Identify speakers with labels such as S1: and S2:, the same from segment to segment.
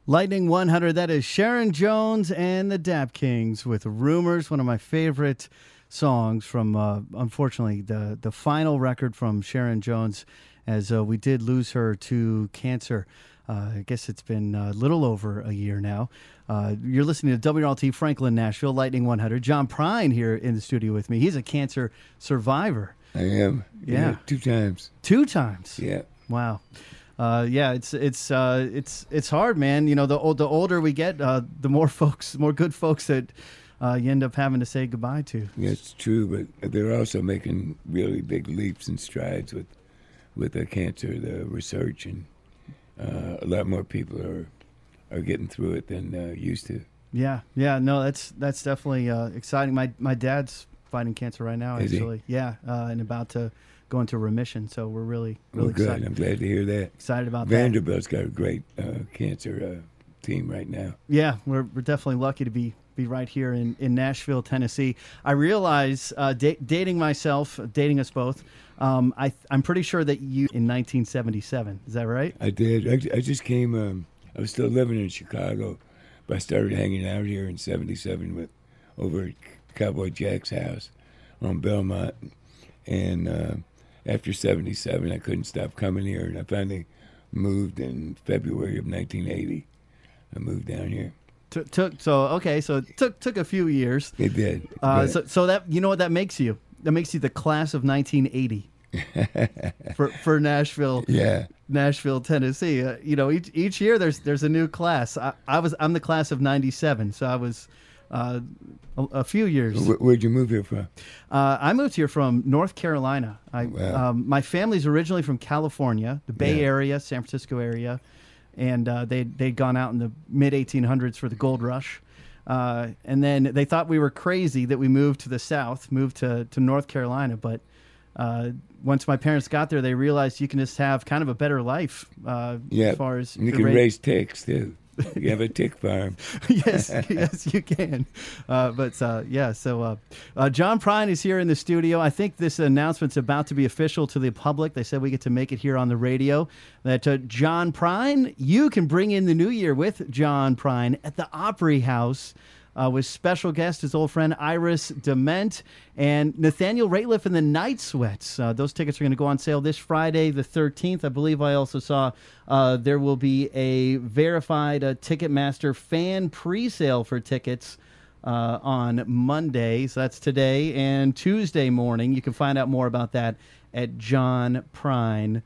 S1: Lightning 100, that is Sharon Jones and the Dap Kings with Rumors, one of my favorite songs from, unfortunately, the final record from Sharon Jones, as we did lose her to cancer. I guess it's been a little over a year now. You're listening to WRLT Franklin, Nashville, Lightning 100. John Prine here in the studio with me. He's a cancer survivor.
S2: I am.
S1: Yeah.
S2: 2 times.
S1: 2 times?
S2: Yeah.
S1: Wow. Yeah, it's hard, man. You know, the older we get, the more good folks that you end up having to say goodbye to.
S2: That's true, but they're also making really big leaps and strides with the cancer, the research, and a lot more people are getting through it than used to.
S1: Yeah, no, that's definitely exciting. My dad's fighting cancer right now, actually. Yeah, and about to go into remission. So we're really
S2: good.
S1: excited.
S2: I'm glad to hear that.
S1: Excited about
S2: Vanderbilt's got a great cancer team right now.
S1: Yeah, we're definitely lucky to be right here in Nashville, Tennessee. I realize dating myself, dating us both. I'm pretty sure that you in 1977. Is that right?
S2: I did. I just came. I was still living in Chicago, but I started hanging out here in '77 over at Cowboy Jack's house on Belmont, and after '77, I couldn't stop coming here, and I finally moved in February of 1980. I moved down here.
S1: So it took a few years.
S2: It did.
S1: So that, you know what that makes you? That makes you the class of 1980 for Nashville.
S2: Yeah.
S1: Nashville, Tennessee. You know, each year there's a new class. I'm the class of 97, so I was a few years.
S2: Where'd you move here from?
S1: I moved here from North Carolina.
S2: Wow.
S1: My family's originally from California, the Bay Area, San Francisco area, and they'd gone out in the mid 1800s for the gold rush. And then they thought we were crazy that we moved to the South, moved to North Carolina. But once my parents got there, they realized you can just have kind of a better life. As far as
S2: you can raise ticks too. You have a tick farm.
S1: yes, you can. So John Prine is here in the studio. I think this announcement's about to be official to the public. They said we get to make it here on the radio. That John Prine, you can bring in the new year with John Prine at the Opry House with special guest, his old friend Iris Dement and Nathaniel Rateliff and the Night Sweats. Those tickets are going to go on sale this Friday, the 13th. I believe I also saw there will be a verified Ticketmaster fan pre-sale for tickets on Monday. So that's today and Tuesday morning. You can find out more about that at johnprine.com.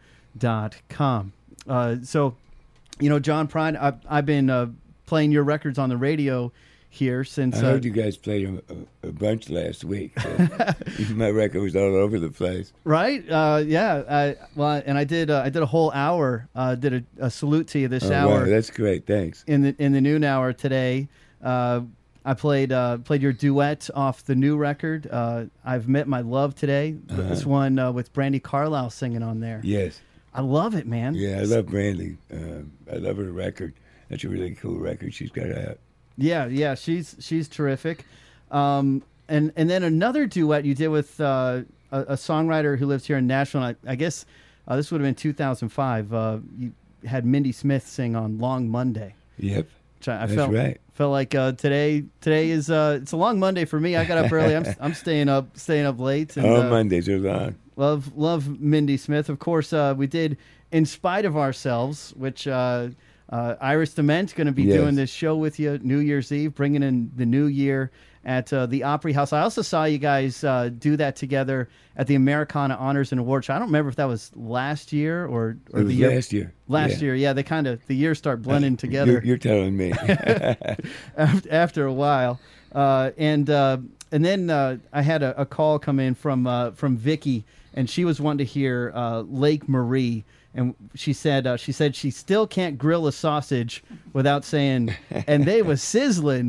S1: So, you know, John Prine, I've been playing your records on the radio here since...
S2: I heard you guys played a bunch last week. My record was all over the place.
S1: Right? Yeah. And I did a whole hour, did a salute to you this hour.
S2: Wow, that's great. Thanks.
S1: In the noon hour today, I played your duet off the new record, I've Met My Love Today. This one with Brandy Carlisle singing on there.
S2: Yes.
S1: I love it, man.
S2: Yeah, I love Brandy. I love her record. That's a really cool record she's got out.
S1: Yeah, she's terrific. And then another duet you did with a songwriter who lives here in Nashville. I guess this would have been 2005. You had Mindy Smith sing on Long Monday.
S2: Yep,
S1: That's
S2: right.
S1: Felt like today is it's a long Monday for me. I got up early. I'm staying up late. And,
S2: all Mondays are long.
S1: Love Mindy Smith. Of course, we did In Spite of Ourselves, which. Iris Dement's going to be doing this show with you New Year's Eve, bringing in the new year at the Opry House. I also saw you guys do that together at the Americana Honors and Awards show. I don't remember if that was last year or
S2: it was
S1: the year.
S2: Last year.
S1: Last year, yeah. They kind of the years start blending together.
S2: You're telling me.
S1: after a while, and then I had a call come in from Vicky, and she was wanting to hear Lake Marie. And she said she still can't grill a sausage without saying, and they was sizzling,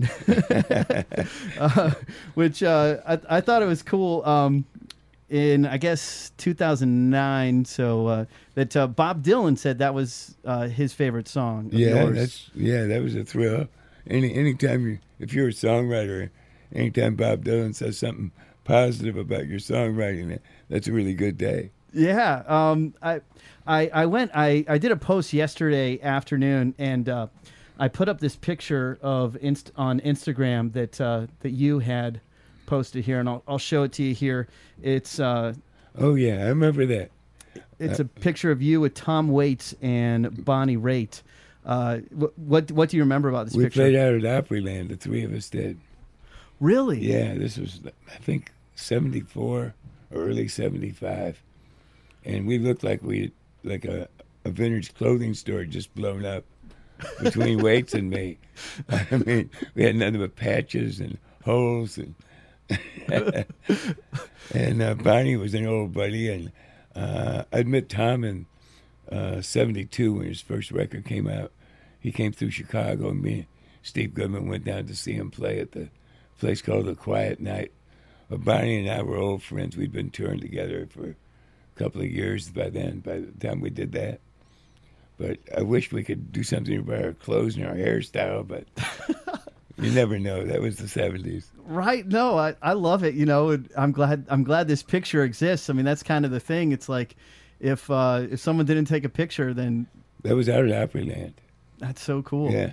S1: which I thought it was cool. In, I guess, 2009, so that Bob Dylan said that was his favorite song. Yours.
S2: That was a thrill. Anytime if you're a songwriter, anytime Bob Dylan says something positive about your songwriting, that's a really good day.
S1: Yeah, I did a post yesterday afternoon, and I put up this picture of on Instagram that you had posted here, and I'll show it to you here. It's
S2: Oh yeah, I remember that.
S1: it's a picture of you with Tom Waits and Bonnie Raitt. What do you remember about this
S2: We
S1: picture?
S2: played out at Opryland. The three of us did.
S1: Really?
S2: Yeah, this was I think 74 or early 75, and we looked like a vintage clothing store just blown up between Waits and me. I mean, we had nothing but patches and holes and. And Bonnie was an old buddy, and I met Tom in '72 when his first record came out. He came through Chicago, and me and Steve Goodman went down to see him play at the place called The Quiet Night. But Bonnie and I were old friends. We'd been touring together for a couple of years by then, by the time we did that. But I wish we could do something about our clothes and our hairstyle, but you never know. That was the '70s.
S1: Right. No, I love it. You know, and I'm glad this picture exists. I mean, that's kind of the thing. It's like if someone didn't take a picture, then
S2: That was out at Opryland.
S1: that's so cool.
S2: Yeah.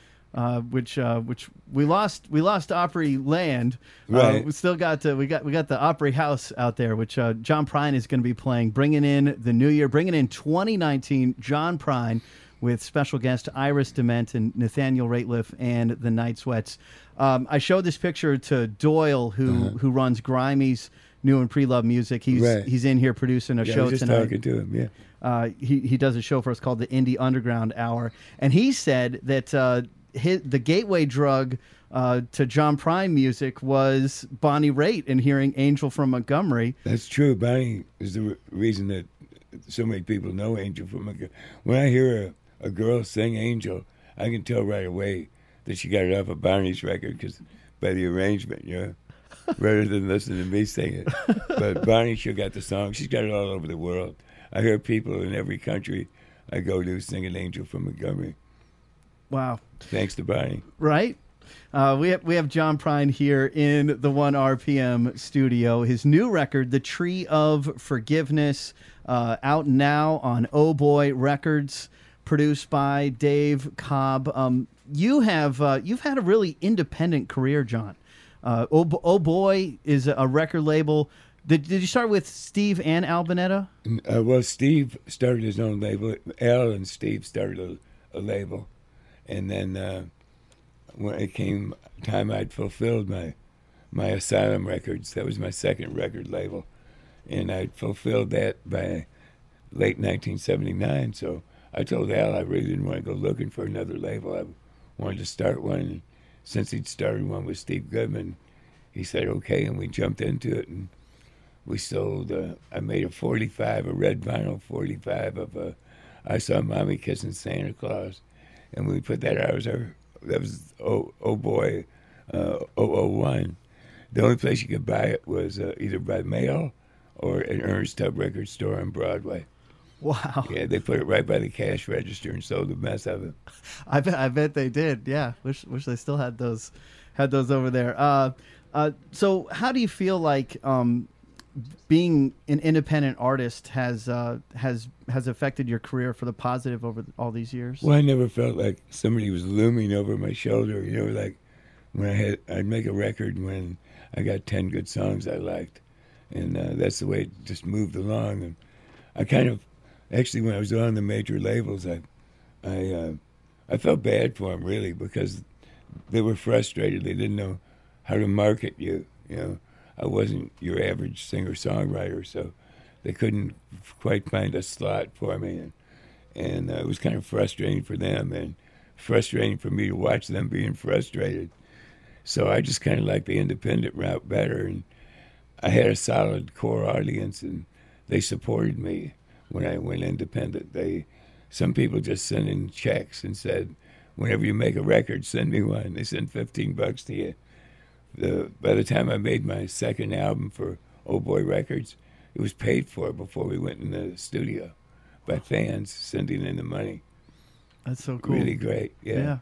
S1: Which we lost Opryland.
S2: Right.
S1: We still got we got the Opry House out there, which John Prine is going to be playing, bringing in the new year, bringing in 2019. John Prine with special guest Iris DeMent and Nathaniel Rateliff and the Night Sweats. I showed this picture to Doyle, who runs Grimey's New and Pre-Love Music. He's in here producing a
S2: Yeah, I
S1: show
S2: was just
S1: tonight.
S2: talking to him, yeah.
S1: He does a show for us called the Indie Underground Hour, and he said that the gateway drug to John Prine music was Bonnie Raitt and hearing Angel from Montgomery.
S2: That's true. Bonnie is the reason that so many people know Angel from Montgomery. When I hear a girl sing Angel, I can tell right away that she got it off of Bonnie's record because by the arrangement, you know, rather than listening to me sing it. But Bonnie sure got the song. She's got it all over the world. I hear people in every country I go to singing Angel from Montgomery.
S1: Wow.
S2: Thanks to Bonnie.
S1: Right? We have John Prine here in the 1 RPM studio. His new record, The Tree of Forgiveness, out now on Oh Boy Records, produced by Dave Cobb. You've had a really independent career, John. Oh Boy is a record label. Did you start with Steve and Al Bonetta?
S2: Well, Steve started his own label. Al and Steve started a label. And then when it came time, I'd fulfilled my Asylum Records. That was my second record label. And I'd fulfilled that by late 1979. So I told Al I really didn't want to go looking for another label. I wanted to start one. And since he'd started one with Steve Goodman, he said, okay, and we jumped into it. And we sold, I made a 45, a red vinyl 45 of I Saw Mommy Kissing Santa Claus. And we put that out. That was oh boy, 001. The only place you could buy it was either by mail or at Ernst Tubb Record Store on Broadway.
S1: Wow.
S2: Yeah, they put it right by the cash register and sold the mess of it.
S1: I bet they did. Yeah, wish they still had those over there. So how do you feel like being an independent artist has affected your career for the positive over all these years?
S2: Well, I never felt like somebody was looming over my shoulder. You know, like when I'd make a record when I got 10 good songs I liked, and that's the way it just moved along. And I kind of, actually, when I was on the major labels, I felt bad for them really because they were frustrated. They didn't know how to market you. You know, I wasn't your average singer-songwriter, so they couldn't quite find a slot for me. And it was kind of frustrating for them and frustrating for me to watch them being frustrated. So I just kind of liked the independent route better. And I had a solid core audience, and they supported me when I went independent. Some people just sent in checks and said, whenever you make a record, send me one. They sent $15 to you. By the time I made my second album for Oh Boy Records, it was paid for before we went in the studio by fans sending in the money.
S1: That's so cool.
S2: Really great, yeah.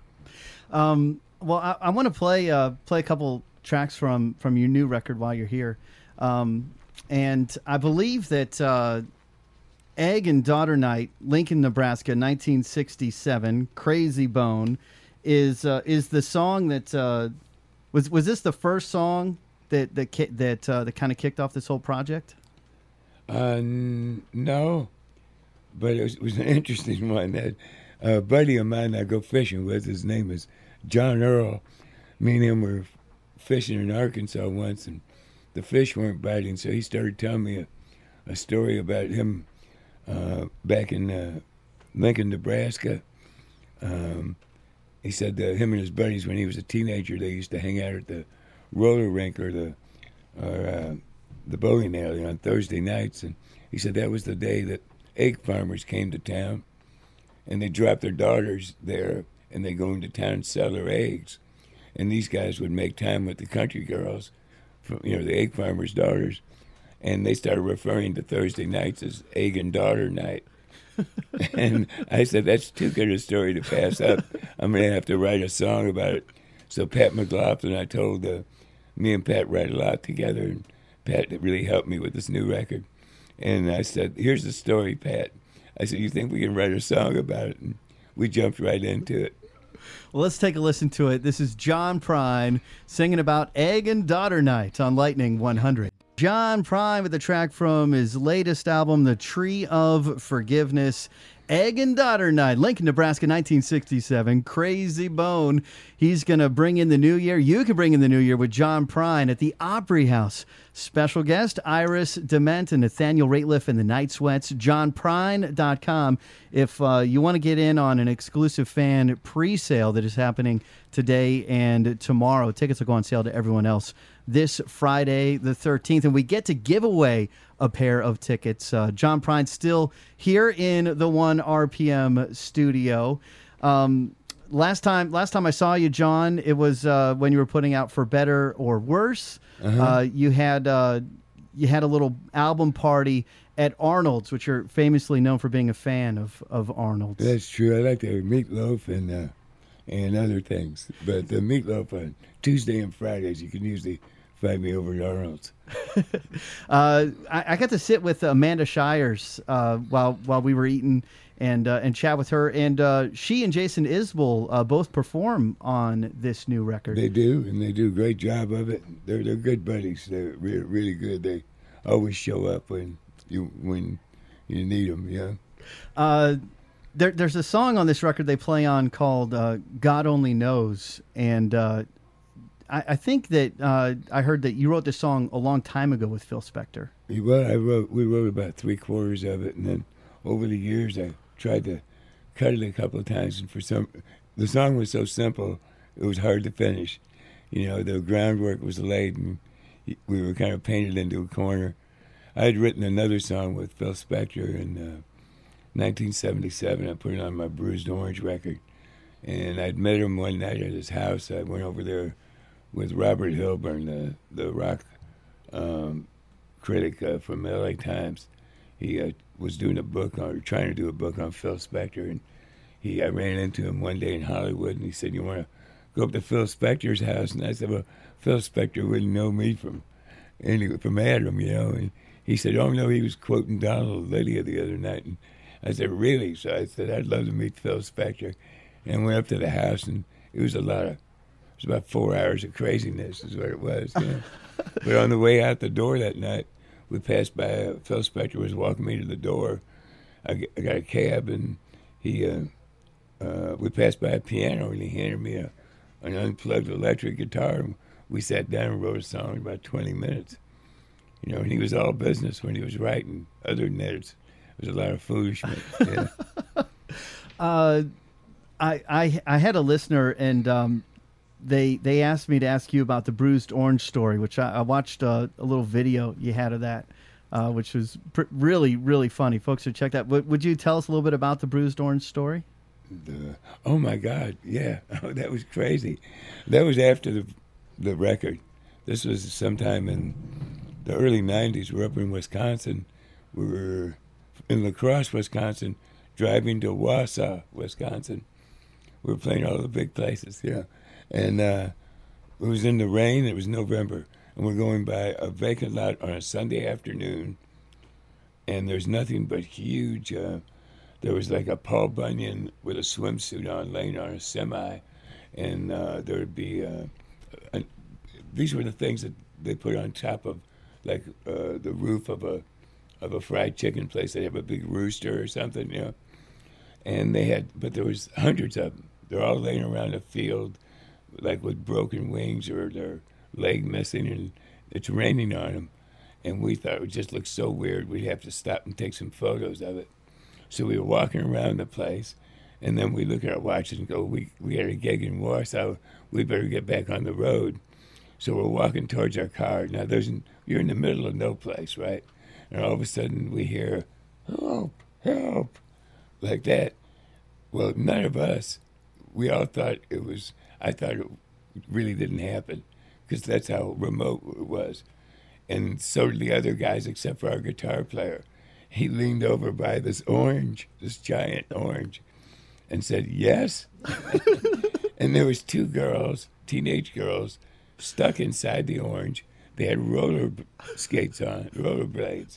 S1: Well, I want to play a couple tracks from your new record while you're here. And I believe that Egg and Daughter Night, Lincoln, Nebraska, 1967, Crazy Bone, is the song that was this the first song that kind of kicked off this whole project?
S2: No, but it was an interesting one. That a buddy of mine I go fishing with, his name is John Earl. Me and him were fishing in Arkansas once, and the fish weren't biting, so he started telling me a story about him back in Lincoln, Nebraska. He said that him and his buddies, when he was a teenager, they used to hang out at the roller rink or the bowling alley on Thursday nights, and he said that was the day that egg farmers came to town, and they dropped their daughters there, and they go into town and sell their eggs, and these guys would make time with the country girls, the egg farmers' daughters, and they started referring to Thursday nights as egg and daughter night. And I said, that's too good a story to pass up. I'm going to have to write a song about it. So Pat McLaughlin, I told me and Pat write a lot together, and Pat really helped me with this new record. And I said, here's the story, Pat. I said, you think we can write a song about it? And we jumped right into it.
S1: Well, let's take a listen to it. This is John Prine singing about Egg and Daughter Night on Lightning 100. John Prine with a track from his latest album, The Tree of Forgiveness. Egg and Daughter Night, Lincoln, Nebraska, 1967. Crazy Bone. He's going to bring in the new year. You can bring in the new year with John Prine at the Opry House. Special guest, Iris Dement and Nathaniel Rateliff and the Night Sweats. JohnPrine.com. If you want to get in on an exclusive fan pre-sale that is happening today and tomorrow, tickets will go on sale to everyone else this Friday the 13th, and we get to give away a pair of tickets. John Prine still here in the 1 RPM studio. Last time I saw you, John, it was when you were putting out For Better or Worse. You had a little album party at Arnold's, which you're famously known for being a fan of Arnold's.
S2: That's true. I like the meatloaf and other things, but the meatloaf on Tuesday and Fridays, you can usually find me over at Arnold's.
S1: I got to sit with Amanda Shires while we were eating and chat with her, and she and Jason Isbell both perform on this new record.
S2: They do, and they do a great job of it. They're good buddies. They're really good. They always show up when you need them. Yeah.
S1: There's a song on this record they play on called God Only Knows, and I think that I heard that you wrote this song a long time ago with Phil Spector.
S2: Well, we wrote about 3/4 of it, and then over the years I tried to cut it a couple of times, and the song was so simple, it was hard to finish. The groundwork was laid, and we were kind of painted into a corner. I had written another song with Phil Spector in 1977. I put it on my Bruised Orange record, and I'd met him one night at his house. I went over there with Robert Hilburn, the rock critic from the LA Times. He was doing trying to do a book on Phil Spector, and I ran into him one day in Hollywood, and he said, "You want to go up to Phil Spector's house?" And I said, "Well, Phil Spector wouldn't know me from Adam, And he said, "Oh no, he was quoting Donald Lydia the other night." And I said, "Really?" So I said, "I'd love to meet Phil Spector," and I went up to the house, and it was about 4 hours of craziness is what it was. But on the way out the door that night, we passed by, Phil Spector was walking me to the door. I got a cab, and we passed by a piano, and he handed me an unplugged electric guitar, and we sat down and wrote a song in about 20 minutes. And he was all business when he was writing. Other than that, it was a lot of foolishness. Yeah.
S1: I had a listener, and they asked me to ask you about the Bruised Orange story, which I watched a little video you had of that, which was really, really funny. Folks should check that. Would you tell us a little bit about the Bruised Orange story?
S2: Oh, my God, yeah. Oh, that was crazy. That was after the record. This was sometime in the early 90s. We're up in Wisconsin. We were in La Crosse, Wisconsin, driving to Wausau, Wisconsin. We were playing all the big places, And it was in the rain. It was November, and we're going by a vacant lot on a Sunday afternoon, and there's nothing but huge. There was like a Paul Bunyan with a swimsuit on, laying on a semi, and there would be these were the things that they put on top of, like the roof of a fried chicken place. They have a big rooster or something, you know. And they had, but there was hundreds of them. They're all laying around a field, like with broken wings or their leg missing, and it's raining on them. And we thought it would just look so weird, we'd have to stop and take some photos of it. So we were walking around the place, and then we look at our watches and go, we had a gig in Warsaw, we better get back on the road. So we're walking towards our car. Now, you're in the middle of no place, right? And all of a sudden we hear, help, help, like that. Well, none of us, we all thought I thought it really didn't happen, because that's how remote it was. And so did the other guys, except for our guitar player. He leaned over by this giant orange, and said, yes? And there was two girls, teenage girls, stuck inside the orange. They had roller skates on, roller blades.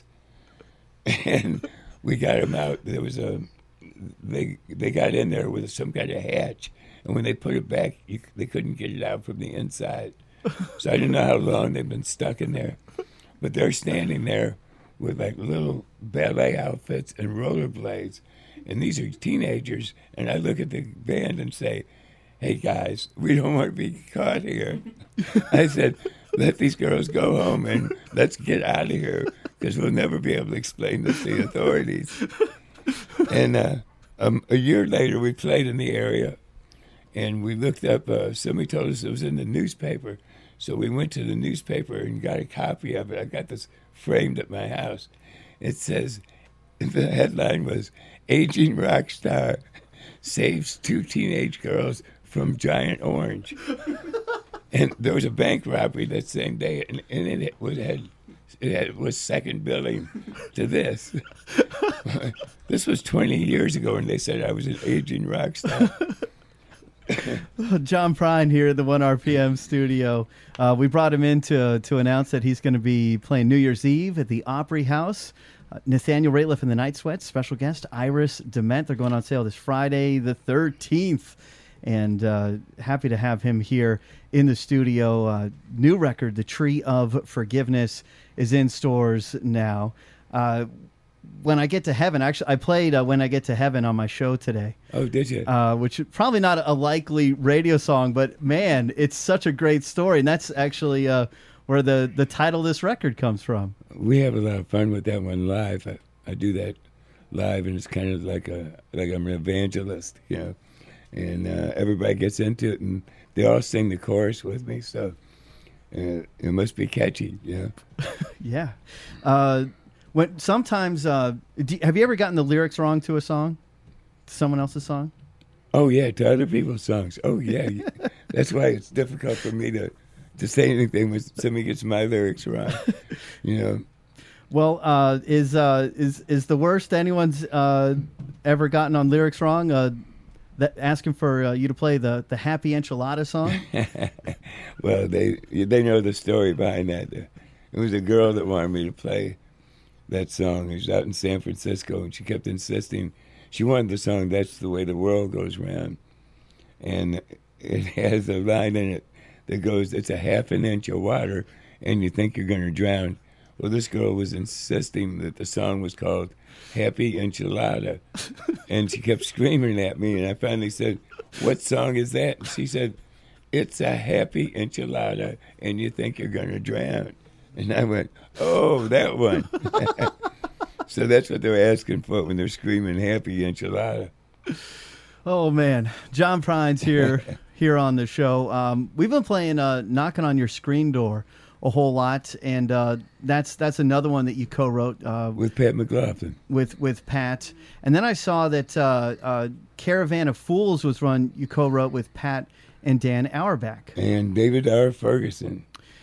S2: And we got them out. There was they got in there with some kind of hatch. And when they put it back, they couldn't get it out from the inside. So I don't know how long they've been stuck in there. But they're standing there with like little ballet outfits and rollerblades. And these are teenagers. And I look at the band and say, hey, guys, we don't want to be caught here. I said, let these girls go home and let's get out of here, because we'll never be able to explain this to the authorities. And a year later, we played in the area, and we looked up, somebody told us it was in the newspaper. So we went to the newspaper and got a copy of it. I got this framed at my house. It says, the headline was, aging rock star saves two teenage girls from giant orange. And there was a bank robbery that same day, and it was second billing to this. This was 20 years ago, and they said I was an aging rock star.
S1: John Prine here at the 1RPM studio. We brought him in to announce that he's going to be playing New Year's Eve at the Opry House. Nathaniel Rateliff and the Night Sweats, special guest Iris Dement. They're going on sale this Friday, the 13th. And happy to have him here in the studio. New record, The Tree of Forgiveness, is in stores now. When I Get to Heaven, actually, I played When I Get to Heaven on my show today.
S2: Oh, did you?
S1: Which is probably not a likely radio song, but man, it's such a great story. And that's actually where the title of this record comes from.
S2: We have a lot of fun with that one live. I do that live, and it's kind of like I'm an evangelist, you know. And everybody gets into it, and they all sing the chorus with me, so it must be catchy, you know.
S1: Yeah. When sometimes, have you ever gotten the lyrics wrong to a song, someone else's song?
S2: Oh yeah, to other people's songs. Oh yeah, that's why it's difficult for me to say anything when somebody gets my lyrics wrong, you know.
S1: Well, is the worst anyone's ever gotten on lyrics wrong? Asking for you to play the Happy Enchilada song?
S2: Well, they know the story behind that. It was a girl that wanted me to play that song. It was out in San Francisco, and she kept insisting. She wanted the song, That's the Way the World Goes Round. And it has a line in it that goes, it's a half an inch of water, and you think you're going to drown. Well, this girl was insisting that the song was called Happy Enchilada. And she kept screaming at me, and I finally said, what song is that? And she said, it's a happy enchilada, and you think you're going to drown. And I went, oh, that one. So that's what they're asking for when they're screaming happy enchilada.
S1: Oh, man. John Prine's here on the show. We've been playing Knocking on Your Screen Door a whole lot, and that's another one that you co-wrote
S2: with Pat McLaughlin.
S1: With Pat, and then I saw that Caravan of Fools was one you co-wrote with Pat and Dan Auerbach
S2: and David R. Ferguson.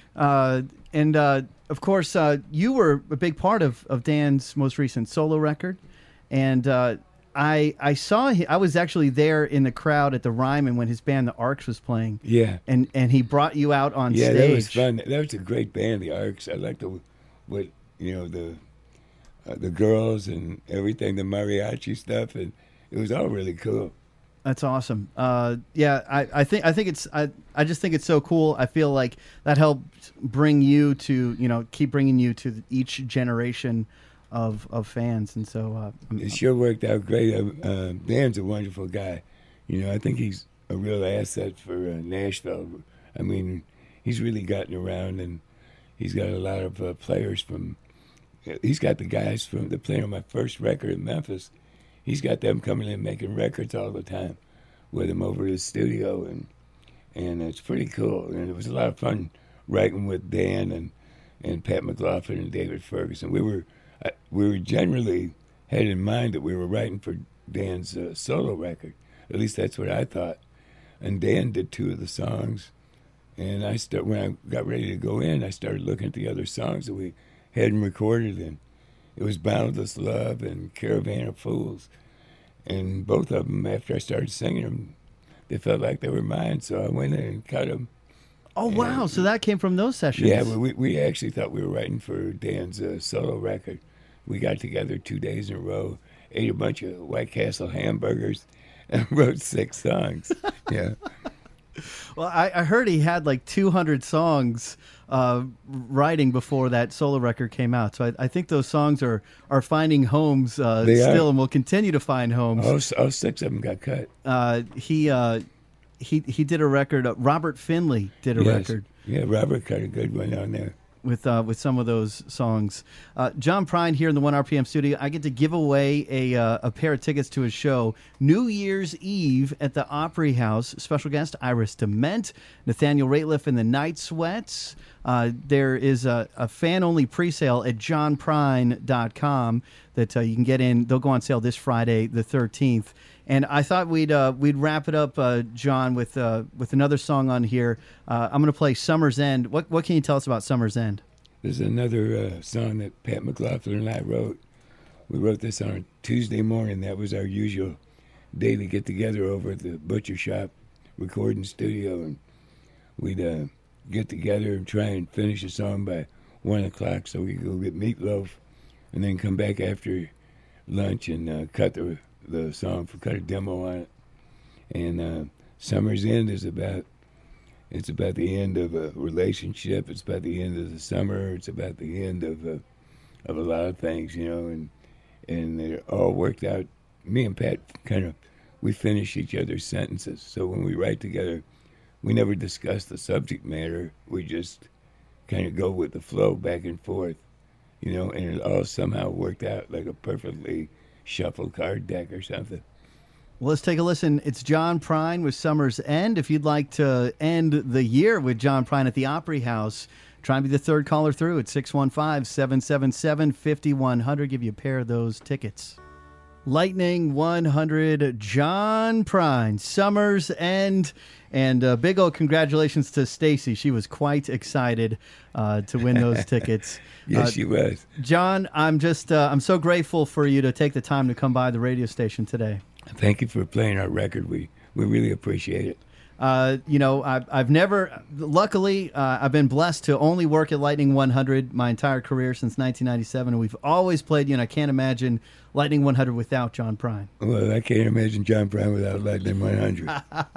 S1: And of course, you were a big part of Dan's most recent solo record, and I saw I was actually there in the crowd at the Ryman when his band, the Arcs, was playing.
S2: Yeah,
S1: and he brought you out on stage.
S2: Yeah, that was fun. That was a great band, the Arcs. I liked the girls and everything, the mariachi stuff, and it was all really cool.
S1: That's awesome. Yeah, I think it's I just think it's so cool. I feel like that helped bring you to keep bringing you to each generation of fans, and so
S2: It sure worked out great. Dan's a wonderful guy. I think he's a real asset for Nashville. I mean, he's really gotten around, and he's got a lot of players from. He's got the guys from the playing on my first record in Memphis. He's got them coming in making records all the time with him over at his studio, and it's pretty cool. And it was a lot of fun writing with Dan and Pat McLaughlin and David Ferguson. We were generally had in mind that we were writing for Dan's solo record. At least that's what I thought. And Dan did 2 of the songs, and when I got ready to go in, I started looking at the other songs that we hadn't recorded, and it was Boundless Love and Caravan of Fools. And both of them, after I started singing them, they felt like they were mine, so I went in and cut them.
S1: oh wow, so that came from those sessions.
S2: Yeah, we actually thought we were writing for Dan's solo record. We got together 2 days in a row, ate a bunch of White Castle hamburgers, and wrote 6 songs. Yeah.
S1: Well, I heard he had like 200 songs writing before that solo record came out. So I think those songs are finding homes still, and will continue to find homes.
S2: All 6 of them got cut.
S1: He did a record. Robert Finley did a record.
S2: Yeah, Robert cut a good one on there.
S1: With some of those songs. John Prine here in the 1RPM studio. I get to give away a pair of tickets to his show, New Year's Eve at the Opry House. Special guest, Iris DeMent, Nathaniel Rateliff and the Night Sweats. There is a fan-only pre-sale at johnprine.com that you can get in. They'll go on sale this Friday, the 13th. And I thought we'd wrap it up, John, with another song on here. I'm going to play Summer's End. What can you tell us about Summer's End?
S2: There's another song that Pat McLaughlin and I wrote. We wrote this on a Tuesday morning. That was our usual daily get-together over at the Butcher Shop recording studio. And we'd get together and try and finish a song by 1 o'clock so we could go get meatloaf and then come back after lunch and cut the song, cut a demo on it. And Summer's End is about the end of a relationship. It's about the end of the summer. It's about the end of a lot of things, and it all worked out. Me and Pat we finish each other's sentences. So when we write together, we never discuss the subject matter. We just kind of go with the flow back and forth, and it all somehow worked out like a perfectly shuffle card deck or something.
S1: Well, let's take a listen. It's John Prine with Summer's End. If you'd like to end the year with John Prine at the Opry House, try and be the third caller through at 615-777-5100. Give you a pair of those tickets. Lightning 100, John Prine, Summer's End. And big old congratulations to Stacy. She was quite excited to win those tickets.
S2: Yes, she was.
S1: John, I'm so grateful for you to take the time to come by the radio station today.
S2: Thank you for playing our record. We really appreciate it.
S1: I've never, luckily, I've been blessed to only work at Lightning 100 my entire career since 1997, and we've always played you, and I can't imagine Lightning 100 without John Prine.
S2: Well, I can't imagine John Prine without Lightning 100.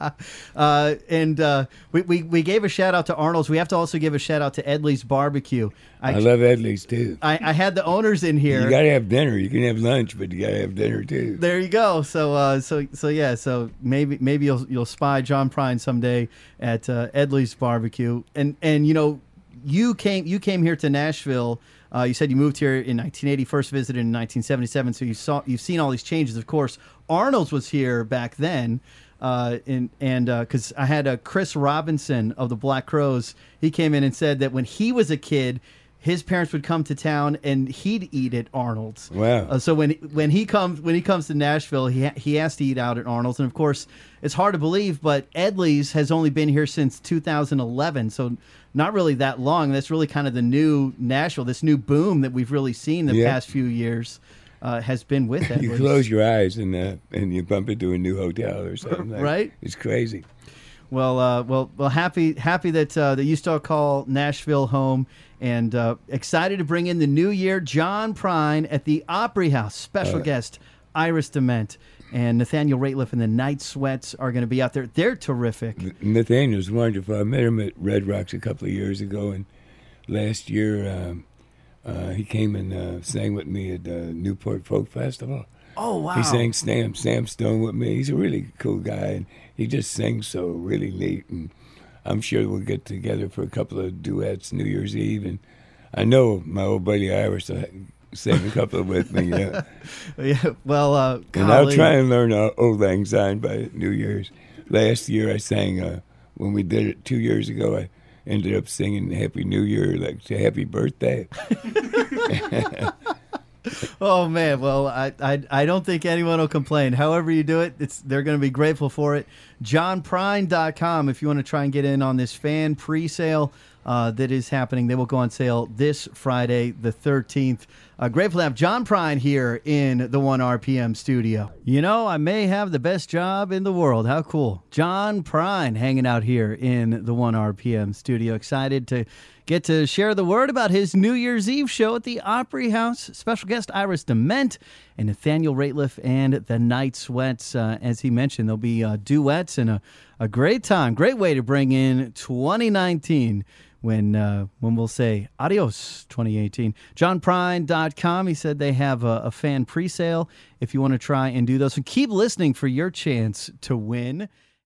S1: We gave a shout out to Arnold's. We have to also give a shout out to Edley's Barbecue.
S2: I love Edley's too.
S1: I had the owners in here.
S2: You got to have dinner. You can have lunch, but you got to have dinner too.
S1: There you go. So maybe you'll spy John Prine someday at Edley's Barbecue. And you came here to Nashville. You said you moved here in 1980, first visited in 1977. So you've seen all these changes. Of course, Arnold's was here back then. Because I had Chris Robinson of the Black Crowes. He came in and said that when he was a kid, his parents would come to town and he'd eat at Arnold's.
S2: Wow!
S1: So when he comes to Nashville, he has to eat out at Arnold's, and of course it's hard to believe, but Edley's has only been here since 2011, so not really that long. That's really kind of the new Nashville, this new boom that we've really seen the past few years. Has been with Edley's.
S2: You close your eyes and you bump into a new hotel or something.
S1: Right?
S2: It's crazy.
S1: Well, happy that you still call Nashville home, and excited to bring in the new year, John Prine at the Opry House. Special guest Iris DeMent. And Nathaniel Rateliff and the Night Sweats are going to be out there. They're terrific.
S2: Nathaniel's wonderful. I met him at Red Rocks a couple of years ago, and last year he came and sang with me at the Newport Folk Festival.
S1: Oh, wow.
S2: He sang Sam Stone with me. He's a really cool guy, and he just sings so really neat. And I'm sure we'll get together for a couple of duets New Year's Eve. And I know my old buddy Iris will sing a couple with me. Yeah.
S1: Yeah. Well,
S2: and I'll try and learn Old Lang Syne by New Year's. Last year I sang, when we did it 2 years ago, I ended up singing Happy New Year, like Happy Birthday.
S1: Oh man, well I don't think anyone will complain. However you do it, they're going to be grateful for it. JohnPrine.com if you want to try and get in on this fan pre-sale that is happening. They will go on sale this Friday, the 13th. Grateful to have John Prine here in the 1RPM studio. You know, I may have the best job in the world. How cool. John Prine hanging out here in the 1RPM studio. Excited to get to share the word about his New Year's Eve show at the Opry House. Special guest Iris DeMent and Nathaniel Rateliff and the Night Sweats. As he mentioned, there'll be duets and a great time. Great way to bring in 2019 when we'll say adios 2018. JohnPrine.com. He said they have a fan pre-sale if you want to try and do those. So keep listening for your chance to win.